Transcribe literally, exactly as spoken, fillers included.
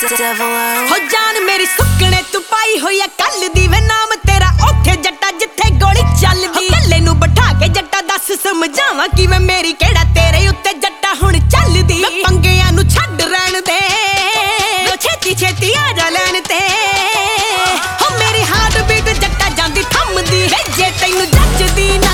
ਹੋ ਜਾਨ ਮੇਰੀ ਸੁੱਕਣੇ ਤੂੰ ਪਾਈ ਹੋਈ ਆ ਕੱਲ ਦੀ ਵੇ ਨਾਮ ਤੇਰਾ ਉੱਥੇ ਜੱਟਾ ਜਿੱਥੇ ਗੋਲੀ ਚੱਲਦੀ ਕੱਲੇ ਨੂੰ ਬਿਠਾ ਕੇ ਜੱਟਾ ਦੱਸ ਸਮਝਾਵਾਂ ਕਿਵੇਂ ਮੇਰੀ ਕਿਹੜਾ ਤੇਰੇ ਉੱਤੇ ਜੱਟਾ ਹੁਣ ਚੱਲਦੀ ਪੰਗਿਆਂ ਨੂੰ ਛੱਡ ਰਹਿਣ ਦੇ ਛੇਤੀ ਛੇਤੀ ਆ ਜਾ ਲੈਣ ਤੇ ਹੋ ਮੇਰੀ ਹਾਰਟ ਬੀਟ ਜੱਟਾ ਜਾਂਦੀ ਥੰਮਦੀ ਜੇ ਤੈਨੂੰ ਜੱਜਦੀ